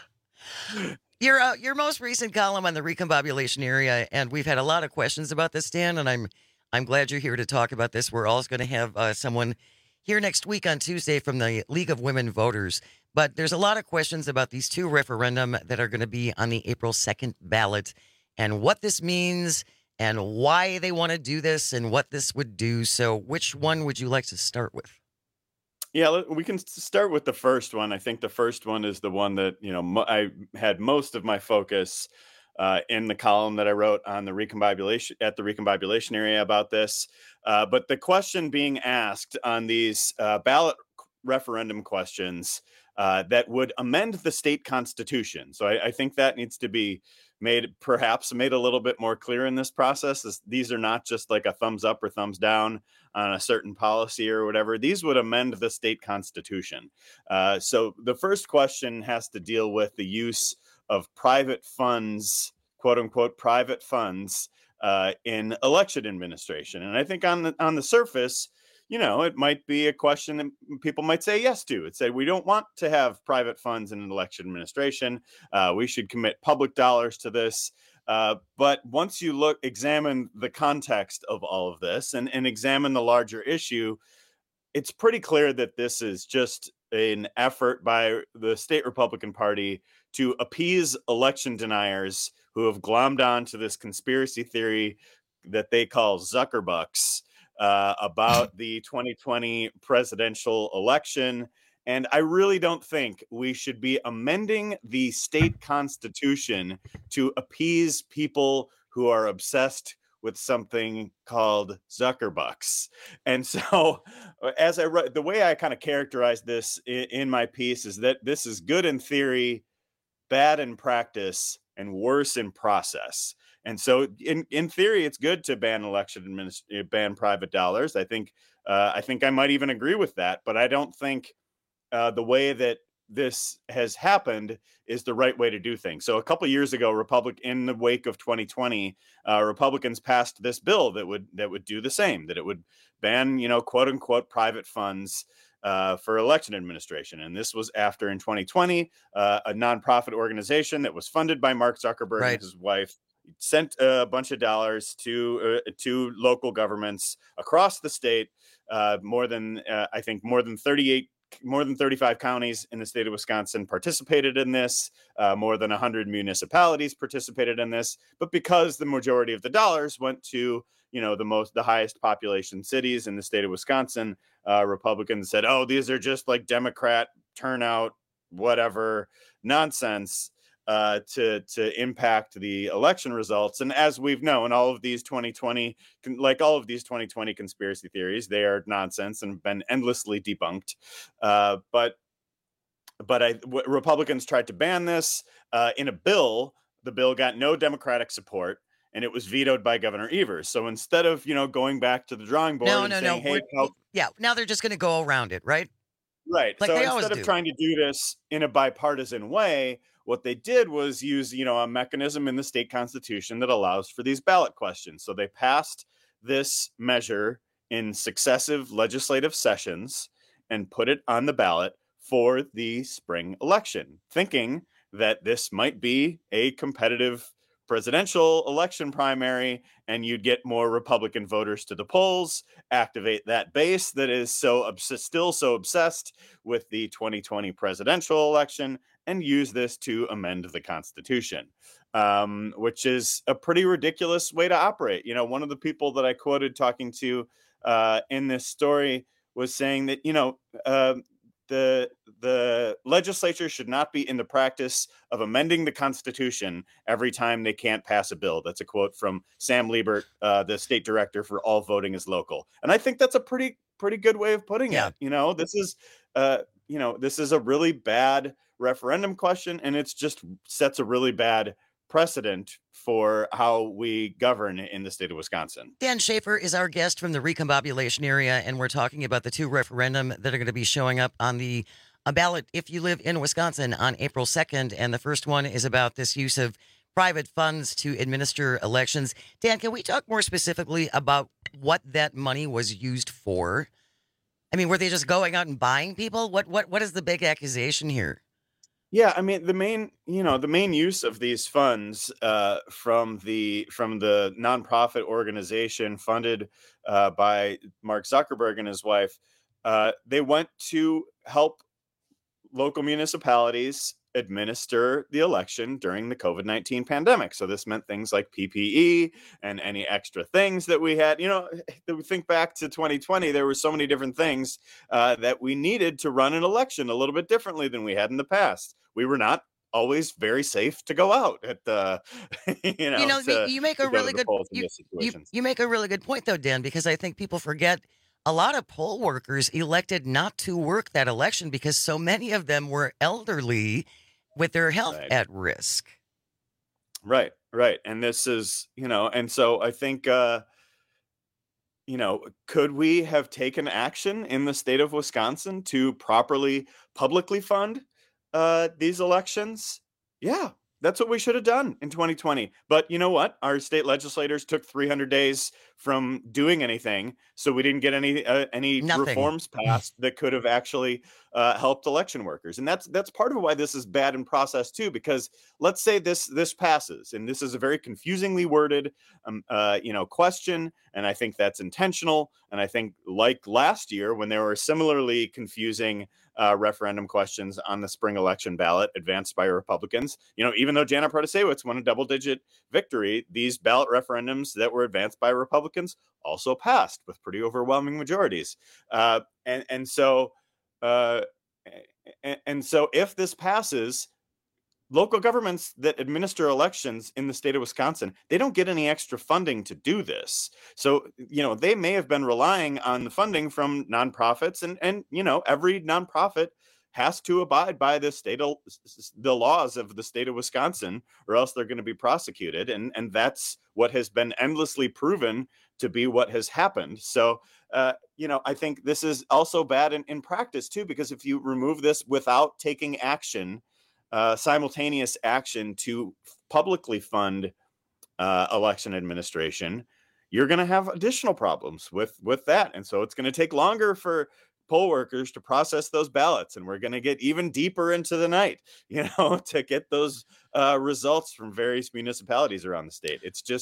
S14: Your most recent column on the Recombobulation Area, and we've had a lot of questions about this, Dan, and I'm glad you're here to talk about this. We're also going to have someone here next week on Tuesday from the League of Women Voters. But there's a lot of questions about these 2 referendum that are going to be on the April 2nd ballot and what this means and why they want to do this and what this would do. So which one would you like to start with?
S4: Yeah, we can start with the first one. I think the first one is the one that, I had most of my focus in the column that I wrote on the Recombobulation Area about this. But the question being asked on these ballot referendum questions that would amend the state constitution. So I think that needs to be made a little bit more clear in this process. These are not just like a thumbs up or thumbs down on a certain policy or whatever. These would amend the state constitution. So the first question has to deal with the use of private funds, quote unquote, private funds in election administration. And I think on the surface, it might be a question that people might say yes to. It said, we don't want to have private funds in an election administration. We should commit public dollars to this. But once you examine the context of all of this and examine the larger issue, it's pretty clear that this is just an effort by the state Republican Party to appease election deniers who have glommed on to this conspiracy theory that they call Zuckerbucks about the 2020 presidential election. And I really don't think we should be amending the state constitution to appease people who are obsessed with something called Zuckerbucks. And so as I wrote, the way I kind of characterized this in my piece is that this is good in theory, bad in practice, and worse in process. And so in theory, it's good to ban ban private dollars. I think I might even agree with that, but I don't think the way that this has happened is the right way to do things. So a couple of years ago, in the wake of 2020, Republicans passed this bill that would do the same, that it would ban, quote unquote, private funds for election administration. And this was after in 2020, a nonprofit organization that was funded by Mark Zuckerberg and his wife sent a bunch of dollars to local governments across the state. More than 35 counties in the state of Wisconsin participated in this. More than 100 municipalities participated in this. But because the majority of the dollars went to the highest population cities in the state of Wisconsin, Republicans said, "Oh, these are just like Democrat turnout, whatever nonsense." To impact the election results. And as we've known, all of these 2020 conspiracy theories, they are nonsense and have been endlessly debunked. But Republicans tried to ban this in a bill. The bill got no Democratic support, and it was vetoed by Governor Evers. So instead of going back to the drawing board saying, "Hey,
S14: now they're just going to go around it, right?"
S4: Right.
S14: Like
S4: so
S14: they
S4: instead of trying to do this in a bipartisan way, what they did was use, a mechanism in the state constitution that allows for these ballot questions. So they passed this measure in successive legislative sessions and put it on the ballot for the spring election, thinking that this might be a competitive presidential election primary, and you'd get more Republican voters to the polls, activate that base that is still so obsessed with the 2020 presidential election, and use this to amend the Constitution, which is a pretty ridiculous way to operate. You know, one of the people that I quoted talking to in this story was saying that, the legislature should not be in the practice of amending the Constitution every time they can't pass a bill. That's a quote from Sam Liebert, the state director for All Voting is Local. And I think that's a pretty good way of putting it. This is a really bad referendum question, and it's just sets a really bad precedent for how we govern in the state of Wisconsin.
S14: Dan Schaefer is our guest from the recombobulation area, and we're talking about the two referendum that are going to be showing up on the ballot if you live in Wisconsin on April 2nd. And the first one is about this use of private funds to administer elections. Dan, can we talk more specifically about what that money was used for? I mean, were they just going out and buying people? What is the big accusation here?
S4: Yeah, I mean, the main use of these funds from the nonprofit organization funded by Mark Zuckerberg and his wife, they went to help local municipalities administer the election during the COVID-19 pandemic. So this meant things like PPE and any extra things that we had. Think back to 2020, there were so many different things that we needed to run an election a little bit differently than we had in the past. We were not always very safe to go out at the,
S14: you make a really good you make a really good point though, Dan, because I think people forget a lot of poll workers elected not to work that election because so many of them were elderly with their health at risk.
S4: Right. And this is, and so I think, could we have taken action in the state of Wisconsin to properly publicly fund these elections? Yeah, that's what we should have done in 2020. But you know what? Our state legislators took 300 days from doing anything, so we didn't get any reforms passed that could have actually helped election workers. And that's part of why this is bad in process too. Because let's say this passes, and this is a very confusingly worded, question, and I think that's intentional. And I think, like last year when there were similarly confusing referendum questions on the spring election ballot advanced by Republicans, even though Jana Protasiewicz won a double-digit victory, these ballot referendums that were advanced by Republicans also passed with pretty overwhelming majorities. And so if this passes, local governments that administer elections in the state of Wisconsin, they don't get any extra funding to do this. So, they may have been relying on the funding from nonprofits, and every nonprofit has to abide by the laws of the state of Wisconsin, or else they're going to be prosecuted. And that's what has been endlessly proven to be what has happened. So, I think this is also bad in practice too, because if you remove this without taking action, simultaneous action to publicly fund election administration, you're going to have additional problems with that. And so it's going to take longer for poll workers to process those ballots, and we're going to get even deeper into the night, to get those results from various municipalities around the state.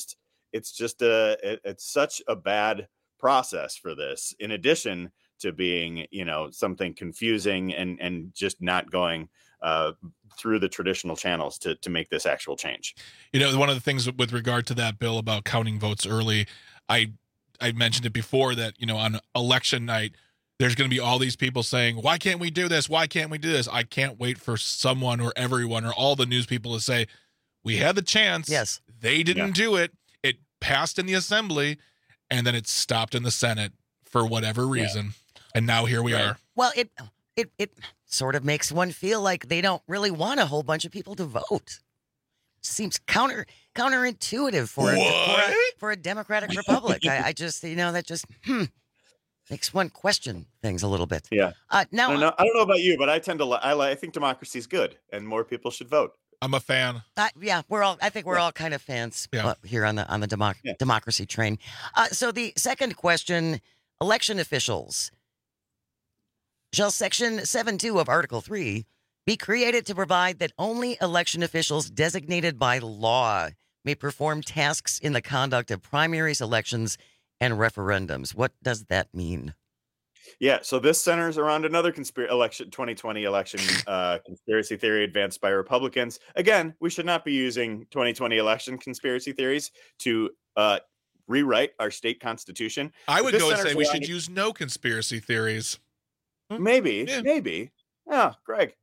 S4: It's such a bad process for this, in addition to being, something confusing and just not going through the traditional channels to make this actual change.
S15: One of the things with regard to that bill about counting votes early, I mentioned it before that, on election night, there's going to be all these people saying, why can't we do this? Why can't we do this? I can't wait for someone or everyone or all the news people to say, we had the chance.
S14: Yes.
S15: They didn't do it. It passed in the assembly, and then it stopped in the Senate for whatever reason. Yeah. And now here we are.
S14: Well, it sort of makes one feel like they don't really want a whole bunch of people to vote. Seems counterintuitive for a democratic republic. I just, that just makes one question things a little bit.
S4: Yeah.
S14: Now,
S4: I don't know about you, but I tend to I think democracy is good, and more people should vote.
S15: I'm a fan.
S14: I think we're all kind of fans here on the democracy train. So the second question, election officials. Shall Section 7.2 of Article 3 be created to provide that only election officials designated by law may perform tasks in the conduct of primaries, elections, and referendums. What does that mean?
S4: Yeah, so this centers around another 2020 election conspiracy theory advanced by Republicans. Again, we should not be using 2020 election conspiracy theories to rewrite our state constitution.
S15: I would
S4: This
S15: go and
S4: centers
S15: say we
S4: around-
S15: should use no conspiracy theories.
S4: Maybe. Yeah, Greg.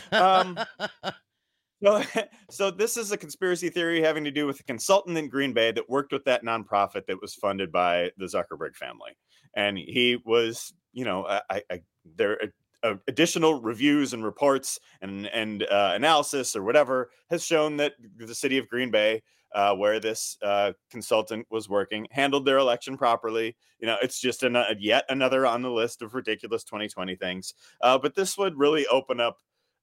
S4: So this is a conspiracy theory having to do with a consultant in Green Bay that worked with that nonprofit that was funded by the Zuckerberg family. And he was, there are additional reviews and reports and analysis or whatever has shown that the city of Green Bay, where this consultant was working, handled their election properly. It's just yet another on the list of ridiculous 2020 things. But this would really open up.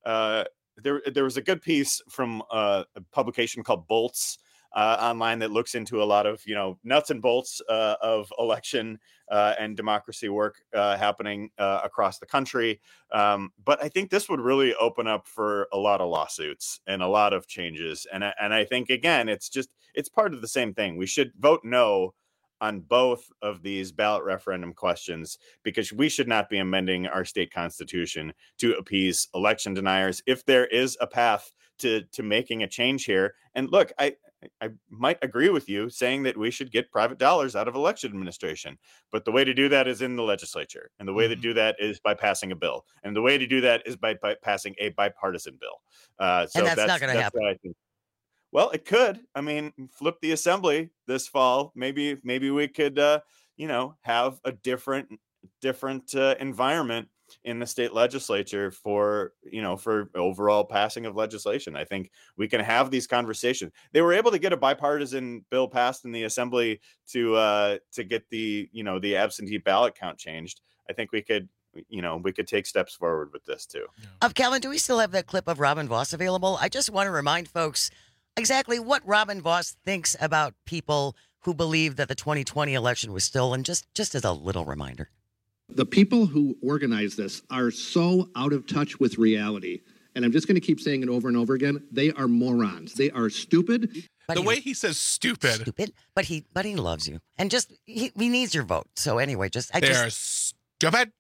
S4: There was a good piece from a publication called Bolts online that looks into a lot of nuts and bolts of election and democracy work happening across the country. But I think this would really open up for a lot of lawsuits and a lot of changes. And I think, again, it's part of the same thing. We should vote no on both of these ballot referendum questions, because we should not be amending our state constitution to appease election deniers. If there is a path to making a change here, and look, I might agree with you saying that we should get private dollars out of election administration, but the way to do that is in the legislature, and the way to do that is by passing a bill, and the way to do that is by passing a bipartisan bill. So
S14: and that's not going to happen.
S4: What I think. Well, it could. I mean, flip the assembly this fall. Maybe we could, have a different environment in the state legislature for overall passing of legislation. I think we can have these conversations. They were able to get a bipartisan bill passed in the assembly to get the absentee ballot count changed. I think we could take steps forward with this too.
S14: Calvin, do we still have that clip of Robin Voss available? I just want to remind folks exactly what Robin Voss thinks about people who believe that the 2020 election was stolen, just as a little reminder.
S5: The people who organize this are so out of touch with reality. And I'm just going to keep saying it over and over again. They are morons. They are stupid.
S15: The way he says stupid.
S14: But he loves you. And just, he needs your vote. So anyway,
S15: They're stupid.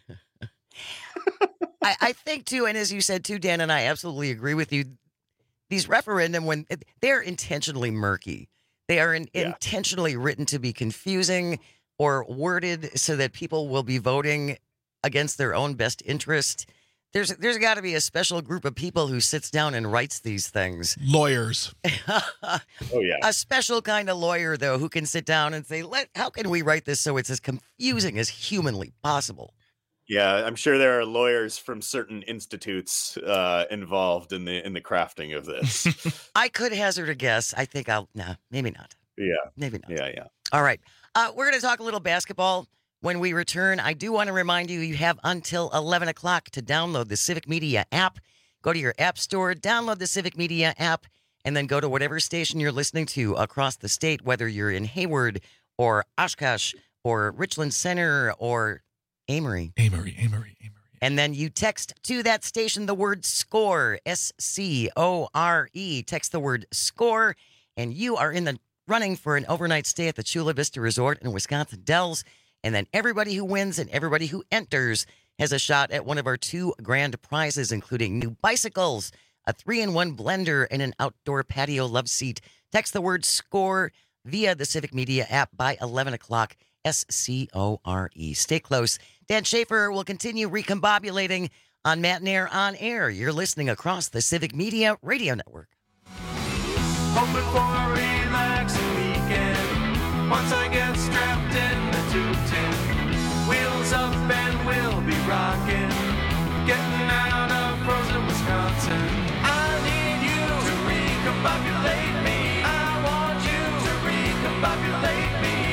S14: I think too, and as you said too, Dan, and I absolutely agree with you, these referendum, when they're intentionally murky, they are intentionally written to be confusing or worded so that people will be voting against their own best interest. There's got to be a special group of people who sits down and writes these things.
S15: Lawyers.
S4: Oh yeah.
S14: A special kind of lawyer though, who can sit down and say, how can we write this so it's as confusing as humanly possible?
S4: Yeah, I'm sure there are lawyers from certain institutes involved in the crafting of this.
S14: I could hazard a guess. I think maybe not.
S4: Yeah.
S14: Maybe not.
S4: Yeah.
S14: All right. We're going to talk a little basketball when we return. I do want to remind you have until 11 o'clock to download the Civic Media app. Go to your app store, download the Civic Media app, and then go to whatever station you're listening to across the state, whether you're in Hayward or Oshkosh or Richland Center or Amory. And then you text to that station the word SCORE, S-C-O-R-E. Text the word SCORE, and you are in the running for an overnight stay at the Chula Vista Resort in Wisconsin Dells. And then everybody who wins and everybody who enters has a shot at one of our 2 grand prizes, including new bicycles, a 3-in-1 blender, and an outdoor patio love seat. Text the word SCORE via the Civic Media app by 11 o'clock. S-C-O-R-E. Stay close. Dan Schaefer will continue recombobulating on Matt Nair on Air. You're listening across the Civic Media Radio Network.
S17: Hoping for a relaxing weekend. Once I get strapped in the 210, wheels up and we'll be rocking. Getting out of frozen Wisconsin. I need you to recombobulate me. I want you to recombobulate me.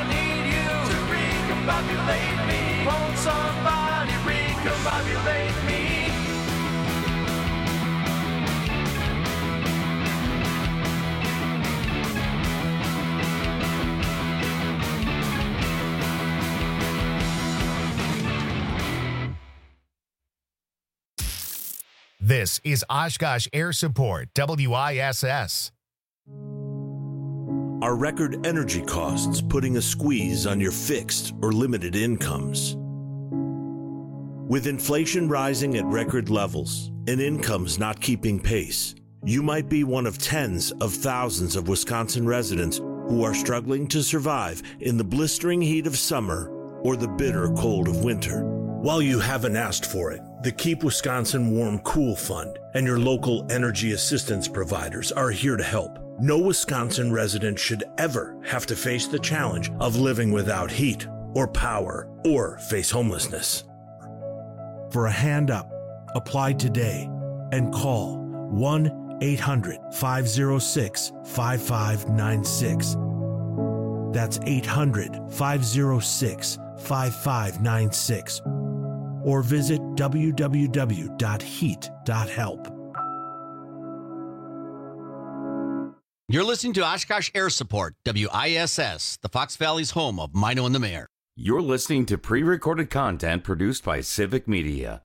S17: Recombobulate me. Won't somebody recombobulate me?
S7: This is Oshkosh Air Support, WISS.
S6: Are record energy costs putting a squeeze on your fixed or limited incomes? With inflation rising at record levels and incomes not keeping pace, you might be one of tens of thousands of Wisconsin residents who are struggling to survive in the blistering heat of summer or the bitter cold of winter. While you haven't asked for it, the Keep Wisconsin Warm Cool Fund and your local energy assistance providers are here to help. No Wisconsin resident should ever have to face the challenge of living without heat or power or face homelessness. For a hand up, apply today and call 1-800-506-5596. That's 800-506-5596. Or visit www.heat.help.
S8: You're listening to Oshkosh Air Support, WISS, the Fox Valley's home of Mino and the Mayor.
S13: You're listening to pre-recorded content produced by Civic Media.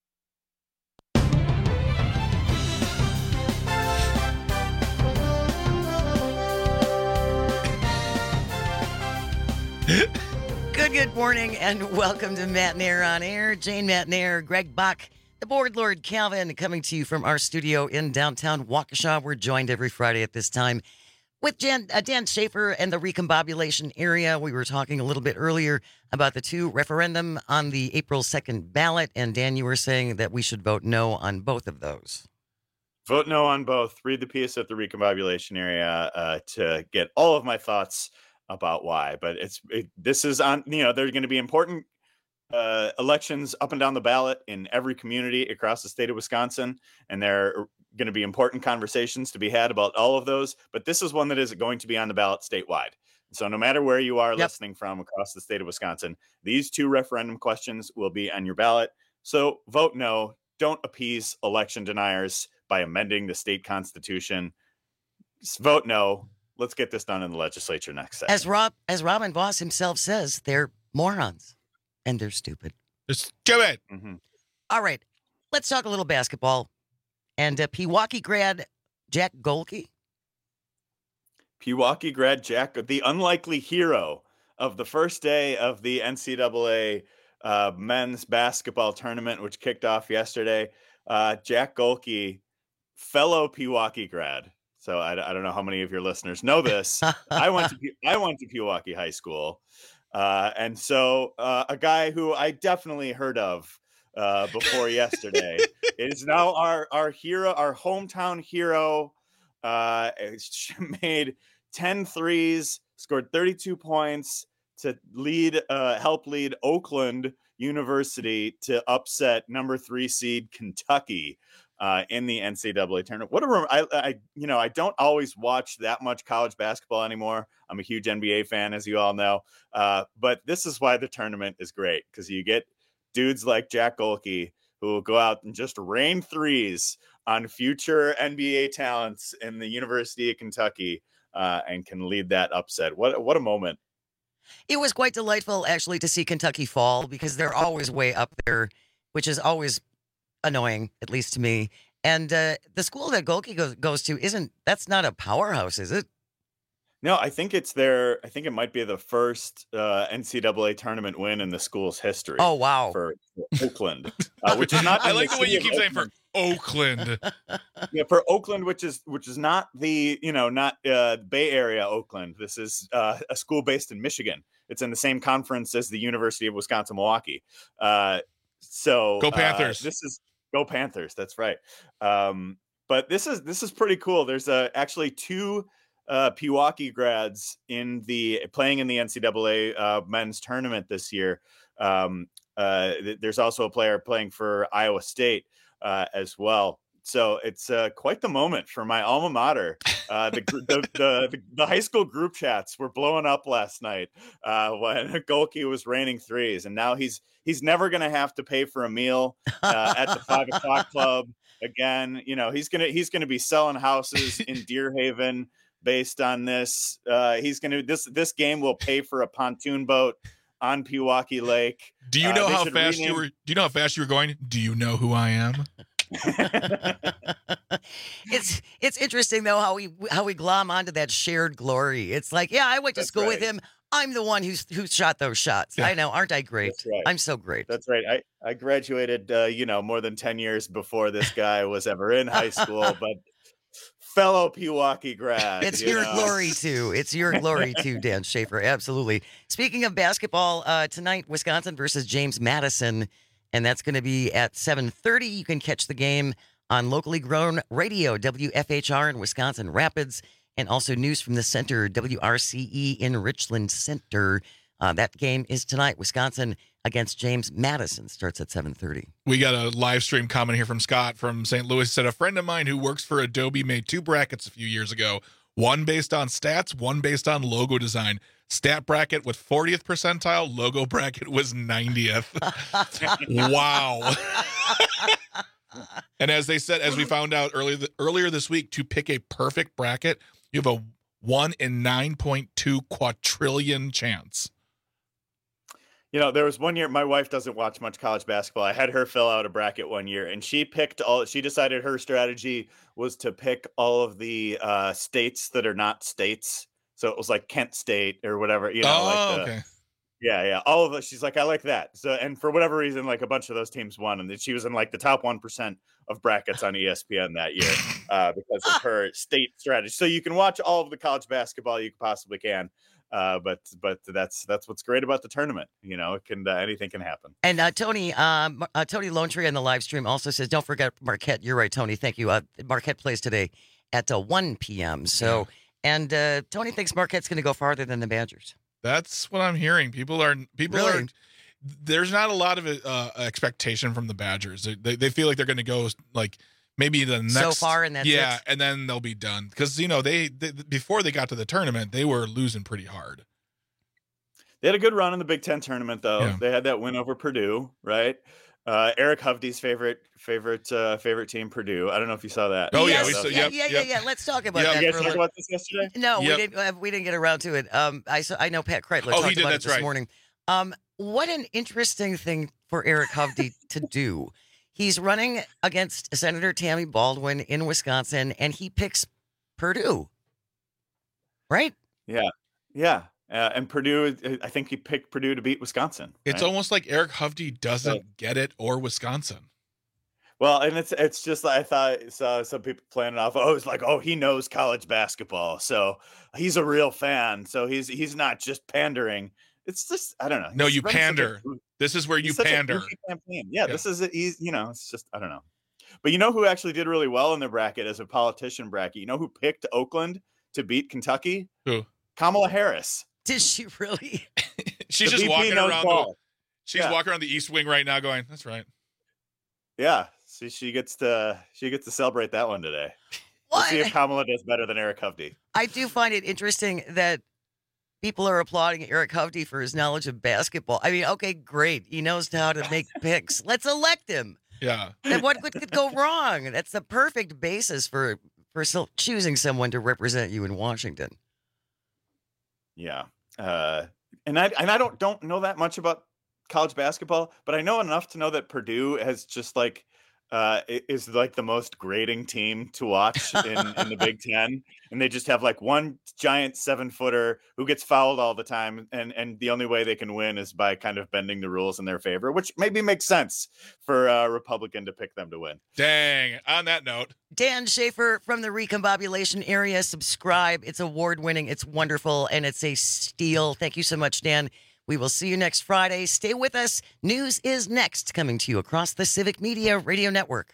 S14: Good morning, and welcome to Matt Nair on Air. Jane Matt Nair, Greg Bach, the Board Lord Calvin, coming to you from our studio in downtown Waukesha. We're joined every Friday at this time with Dan Schaefer and the recombobulation area. We were talking a little bit earlier about the two referendum on the April 2nd ballot, and Dan, you were saying that we should vote no on both of those.
S4: Vote no on both. Read the piece at the recombobulation area to get all of my thoughts about why. But this is on, there are going to be important elections up and down the ballot in every community across the state of Wisconsin, and there are going to be important conversations to be had about all of those. But this is one that is going to be on the ballot statewide. So no matter where you are listening from across the state of Wisconsin, these two referendum questions will be on your ballot. So vote no. Don't appease election deniers by amending the state constitution. Just vote no. Let's get this done in the legislature next Saturday.
S14: As Robin Voss himself says, they're morons and they're stupid.
S15: They're stupid.
S14: Mm-hmm. All right, let's talk a little basketball. And Pewaukee grad Jack Golke.
S4: Pewaukee grad Jack, the unlikely hero of the first day of the NCAA men's basketball tournament, which kicked off yesterday. Jack Golke, fellow Pewaukee grad. So I don't know how many of your listeners know this. I went to Pewaukee High School, and so a guy who I definitely heard of before yesterday is now our hero, our hometown hero. Made 10 threes, scored 32 points to help lead Oakland University to upset number 3 seed Kentucky. In the NCAA tournament. I don't always watch that much college basketball anymore. I'm a huge NBA fan, as you all know. But this is why the tournament is great, because you get dudes like Jack Golke who will go out and just rain threes on future NBA talents in the University of Kentucky and can lead that upset. What a moment.
S14: It was quite delightful, actually, to see Kentucky fall, because they're always way up there, which is always annoying, at least to me. And the school that Golke goes to that's not a powerhouse, is it?
S4: No, I think it might be the first NCAA tournament win in the school's history.
S14: Oh, wow.
S4: For Oakland, which is not.
S15: I like the way you keep saying for Oakland.
S4: Yeah, for Oakland, which is not the, not Bay Area Oakland. This is a school based in Michigan. It's in the same conference as the University of Wisconsin-Milwaukee. So
S15: go Panthers.
S4: Go Panthers. That's right. But this is pretty cool. There's actually two Pewaukee grads playing in the NCAA men's tournament this year. There's also a player playing for Iowa State as well. So it's quite the moment for my alma mater. The high school group chats were blowing up last night when Golke was raining threes, and now he's never going to have to pay for a meal at the 5 o'clock club again. He's gonna be selling houses in Deer Haven based on this. This game will pay for a pontoon boat on Pewaukee Lake.
S15: Do you know how fast you were? Do you know how fast you were going? Do you know who I am?
S14: It's interesting though how we glom onto that shared glory. It's like, yeah, I went to school with him. I'm the one who shot those shots.
S4: Yeah.
S14: I know, aren't I great?
S4: That's right.
S14: I'm so great.
S4: That's right. I graduated, more than 10 years before this guy was ever in high school, but fellow Pewaukee grad.
S14: It's your glory too. It's your glory too, Dan Schaefer. Absolutely. Speaking of basketball, tonight Wisconsin versus James Madison, and that's going to be at 7:30. You can catch the game on locally grown radio, WFHR in Wisconsin Rapids, and also news from the center, WRCE in Richland Center. That game is tonight. Wisconsin against James Madison starts at 7:30.
S15: We got a live stream comment here from Scott from St. Louis. Said a friend of mine who works for Adobe made 2 brackets a few years ago. One based on stats, one based on logo design. Stat bracket with 40th percentile, logo bracket was 90th. Wow. And as they said, as we found out earlier this week, to pick a perfect bracket, you have a 1 in 9.2 quadrillion chance.
S4: There was one year, my wife doesn't watch much college basketball. I had her fill out a bracket one year, and she decided her strategy was to pick all of the states that are not states. So it was like Kent State or whatever,
S15: okay.
S4: Yeah. All of it. She's like, I like that. So, and for whatever reason, like a bunch of those teams won, and she was in like the top 1% of brackets on ESPN that year because of her state strategy. So you can watch all of the college basketball you possibly can. But that's what's great about the tournament. It can anything can happen.
S14: And Tony Lone Tree on the live stream also says, don't forget Marquette. You're right, Tony. Thank you. Marquette plays today at 1 p.m. So, and Tony thinks Marquette's going to go farther than the Badgers.
S15: That's what I'm hearing. People are. There's not a lot of expectation from the Badgers. They feel like they're going to go like maybe the next
S14: so far, and that's it.
S15: And then they'll be done because they before they got to the tournament they were losing pretty hard.
S4: They had a good run in the Big Ten tournament though.
S15: Yeah.
S4: They had that win over Purdue, right? Eric Hovde's favorite team, Purdue. I don't know if you saw that.
S15: Oh
S14: yes. Yeah. Let's talk about that.
S4: You guys talked about this yesterday?
S14: No, we didn't get around to it. I know Pat Kreitler talked about it this morning. What an interesting thing for Eric Hovde to do. He's running against Senator Tammy Baldwin in Wisconsin, and he picks Purdue. Right?
S4: Yeah. And Purdue, I think he picked Purdue to beat Wisconsin.
S15: It's almost like Eric Hovde doesn't get it, or Wisconsin.
S4: Well, and it's just like I saw some people playing it off. It's like, he knows college basketball, so he's a real fan. So he's not just pandering. It's just, I don't know.
S15: No, you pander. This is where you pander.
S4: Yeah, this is it's just, I don't know. But you know who actually did really well in the bracket as a politician bracket? You know who picked Oakland to beat Kentucky?
S15: Who?
S4: Kamala Harris.
S14: Did she really?
S15: She's just walking around walking around the East Wing right now going, that's right.
S4: Yeah. See, she gets to celebrate that one today. We'll see if Kamala does better than Eric Hovde.
S14: I do find it interesting that people are applauding Eric Hovde for his knowledge of basketball. I mean, okay, great. He knows how to make picks. Let's elect him.
S15: Yeah.
S14: And what could go wrong? That's the perfect basis for choosing someone to represent you in Washington.
S4: Yeah. And I don't know that much about college basketball, but I know enough to know that Purdue has just like is like the most grating team to watch in the Big Ten, and they just have like one giant 7-footer who gets fouled all the time, and the only way they can win is by kind of bending the rules in their favor, which maybe makes sense for a Republican to pick them to win.
S15: Dang. On that note,
S14: Dan Schaefer from the Recombobulation area. Subscribe. It's award-winning. It's wonderful, and it's a steal. Thank you so much, Dan. We will see you next Friday. Stay with us. News is next, coming to you across the Civic Media Radio Network.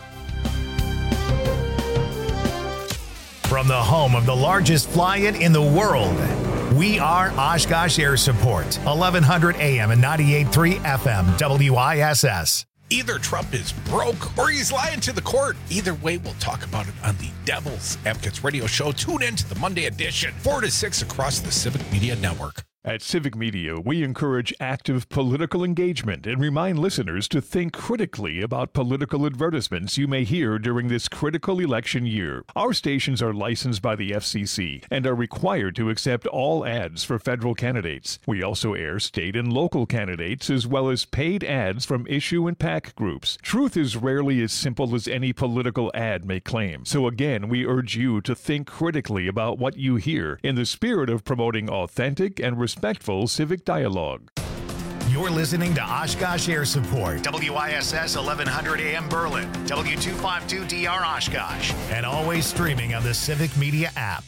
S7: From the home of the largest fly-in in the world, we are Oshkosh Air Support, 1100 AM and 98.3 FM, WISS.
S2: Either Trump is broke or he's lying to the court. Either way, we'll talk about it on the Devil's Advocates Radio Show. Tune in to the Monday edition, 4 to 6 across the Civic Media Network.
S3: At Civic Media, we encourage active political engagement and remind listeners to think critically about political advertisements you may hear during this critical election year. Our stations are licensed by the FCC and are required to accept all ads for federal candidates. We also air state and local candidates as well as paid ads from issue and PAC groups. Truth is rarely as simple as any political ad may claim. So again, we urge you to think critically about what you hear in the spirit of promoting authentic and respectful civic dialogue.
S7: You're listening to Oshkosh Air Support, WISS 1100 AM Berlin, W252DR Oshkosh, and always streaming on the Civic Media app.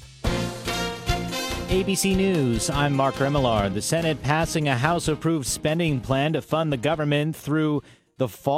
S1: ABC News, I'm Mark Remillard. The Senate passing a House-approved spending plan to fund the government through the fall.